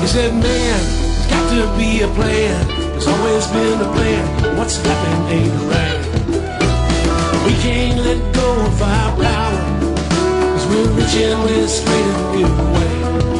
said, man, there's got to be a plan. There's always been a plan. What's happened ain't right. We can't let go of our power, 'cause we're reaching with straight and new way.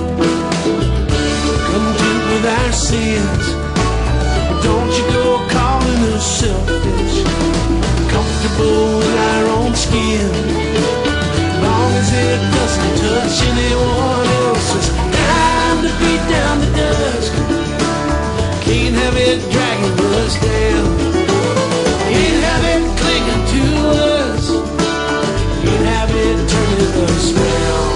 Content with our sins, don't you go calling us selfish. Comfortable in our own skin, long as it doesn't touch anyone else's. Time to beat down the dust. Can't have it dragging us down. Can't have it clinging to us. Can't have it turning us round.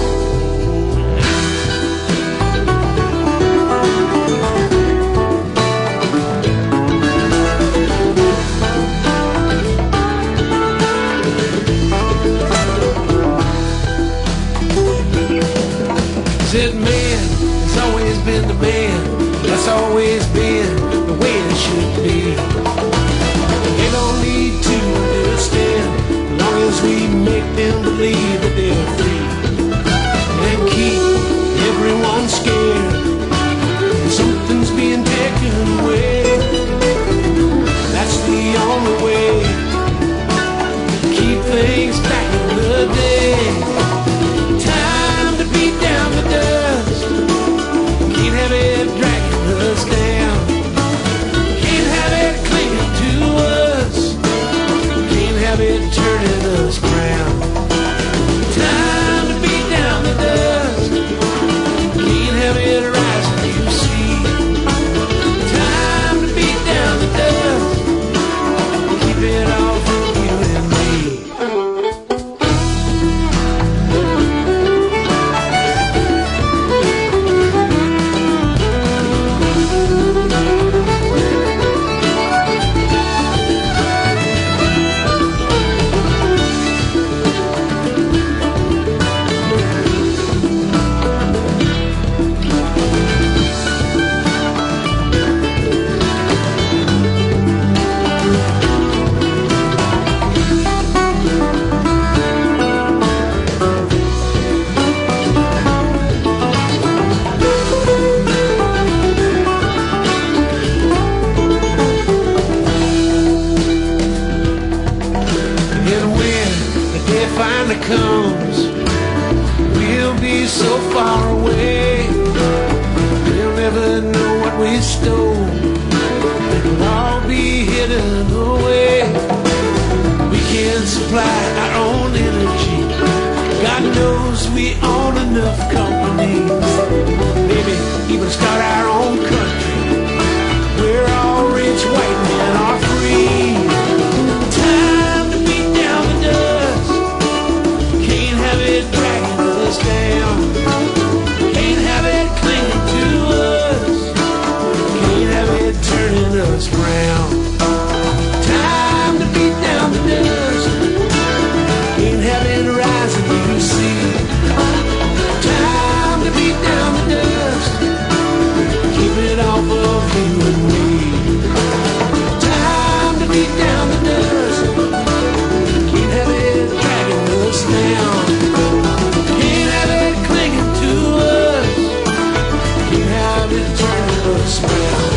Said, man, it's always been the man. That's always been the way it should be. They don't need to understand, as long as we make them believe that they're free. And keep everyone scared, and something's being taken away. That's the only way to keep things back in the day. Time to beat down the dust. Can't have it dragging us down. Can't have it clinging to us. Can't have it turning us round. Time to beat down the dust. Can't have it rising, you see. Time to beat down the dust. Keep it all from you and me. Finally comes, we'll be so far away. We'll never know what we stole. It'll all be hidden away. We can supply our own energy. God knows we own enough companies. Maybe even start our own country. We're all rich white men are free. Time to beat down the dust. Can't have it dragging us down. Can't have it clinging to us. Can't have it turning us round. Time to beat down the dust. Can't have it rising, you see. Time to beat down the dust. Keep it off of you and me. Time to beat down the dust. Can't have it dragging us down. Can't have it clinging to us. Can't have it turning us round.